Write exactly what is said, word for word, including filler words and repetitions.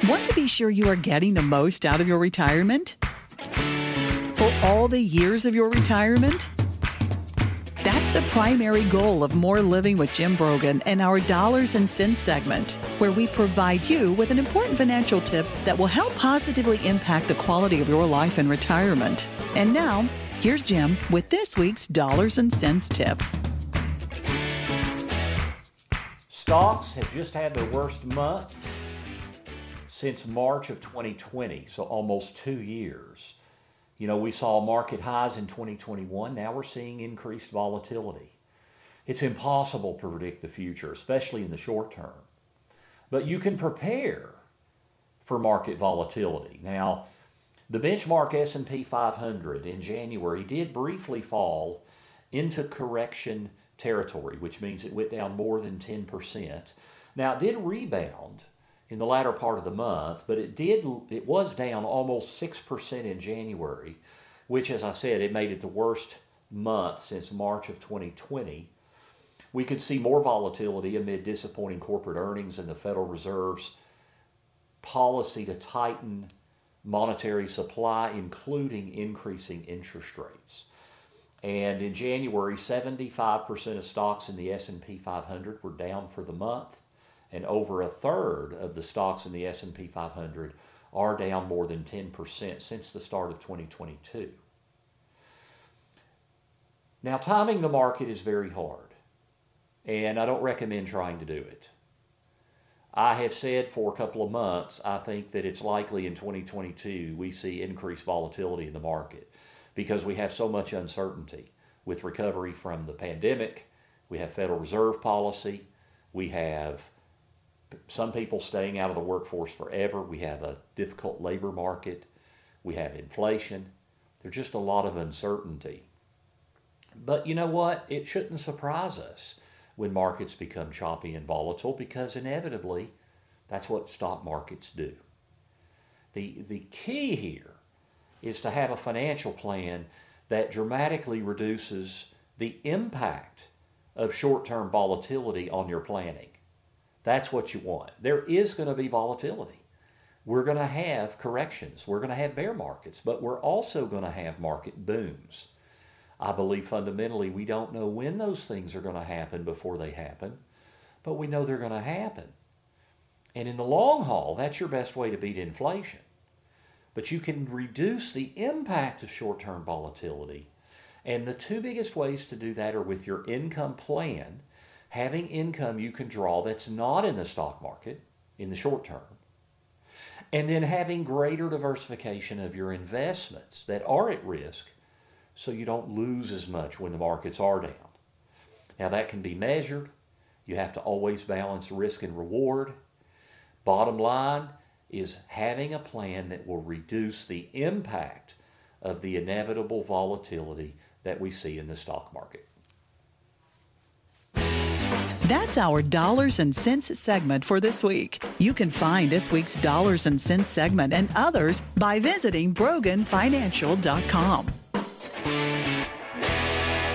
Want to be sure you are getting the most out of your retirement? For all the years of your retirement? That's the primary goal of More Living with Jim Brogan and our Dollars and Cents segment, where we provide you with an important financial tip that will help positively impact the quality of your life in retirement. And now, here's Jim with this week's Dollars and Cents tip. Stocks have just had their worst month since March of twenty twenty, so almost two years. You know, we saw market highs in twenty twenty-one. Now we're seeing increased volatility. It's impossible to predict the future, especially in the short term. But you can prepare for market volatility. Now, the benchmark S and P five hundred in January did briefly fall into correction territory, which means it went down more than ten percent. Now, it did rebound in the latter part of the month, but it did it was down almost six percent in January, which, as I said, it made it the worst month since March of twenty twenty. We could see more volatility amid disappointing corporate earnings and the Federal Reserve's policy to tighten monetary supply, including increasing interest rates. And in January, seventy-five percent of stocks in the S and P five hundred were down for the month, and over a third of the stocks in the S and P five hundred are down more than ten percent since the start of twenty twenty-two. Now, timing the market is very hard, and I don't recommend trying to do it. I have said for a couple of months, I think that it's likely in twenty twenty-two we see increased volatility in the market because we have so much uncertainty with recovery from the pandemic. We have Federal Reserve policy. We have some people staying out of the workforce forever. We have a difficult labor market. We have inflation. There's just a lot of uncertainty. But you know what? It shouldn't surprise us when markets become choppy and volatile, because inevitably that's what stock markets do. The, the key here is to have a financial plan that dramatically reduces the impact of short-term volatility on your planning. That's what you want. There is going to be volatility. We're going to have corrections. We're going to have bear markets, but we're also going to have market booms. I believe fundamentally we don't know when those things are going to happen before they happen, but we know they're going to happen. And in the long haul, that's your best way to beat inflation. But you can reduce the impact of short-term volatility. And the two biggest ways to do that are with your income plan, having income you can draw that's not in the stock market in the short term, and then having greater diversification of your investments that are at risk so you don't lose as much when the markets are down. Now, that can be measured. You have to always balance risk and reward. Bottom line is having a plan that will reduce the impact of the inevitable volatility that we see in the stock market. That's our Dollars and Cents segment for this week. You can find this week's Dollars and Cents segment and others by visiting Brogan Financial dot com.